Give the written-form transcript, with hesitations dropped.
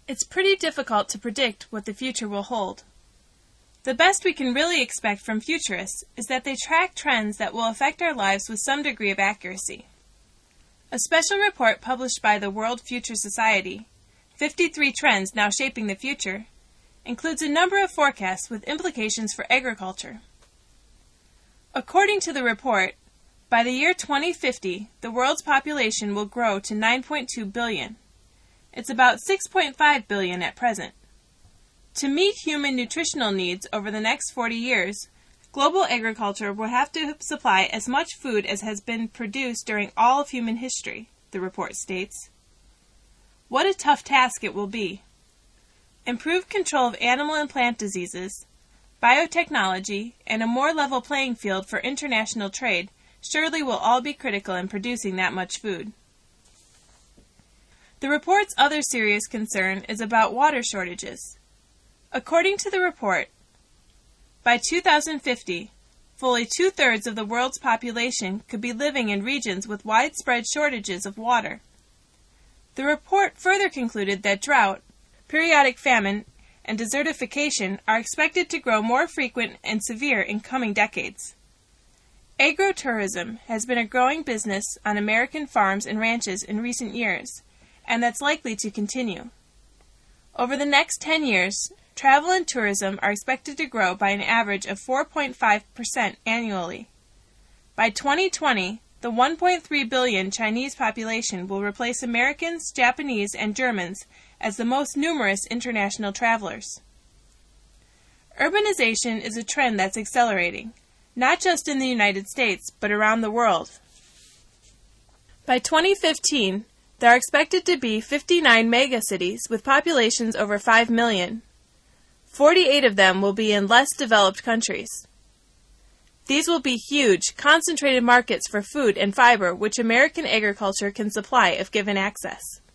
It's pretty difficult to predict what the future will hold. The best we can really expect from futurists is that they track trends that will affect our lives with some degree of accuracy. A special report published by the World Future Society, 53 Trends Now Shaping the Future, includes a number of forecasts with implications for agriculture. According to the report, by the year 2050, the world's population will grow to 9.2 billion. It's about 6.5 billion at present. To meet human nutritional needs over the next 40 years, global agriculture will have to supply as much food as has been produced during all of human history, the report states. What a tough task it will be. Improved control of animal and plant diseases, biotechnology, and a more level playing field for international trade surely will all be critical in producing that much food. The report's other serious concern is about water shortages. According to the report, by 2050, fully 2/3 of the world's population could be living in regions with widespread shortages of water. The report further concluded that drought, periodic famine, and desertification are expected to grow more frequent and severe in coming decades. Agrotourism has been a growing business on American farms and ranches in recent years, and that's likely to continue. Over the next 10 years, travel and tourism are expected to grow by an average of 4.5% annually. By 2020, the 1.3 billion Chinese population will replace Americans, Japanese, and Germans as the most numerous international travelers. Urbanization is a trend that's accelerating, not just in the United States, but around the world. By 2015, there are expected to be 59 megacities with populations over 5 million. 48 of them will be in less developed countries. These will be huge, concentrated markets for food and fiber which American agriculture can supply if given access.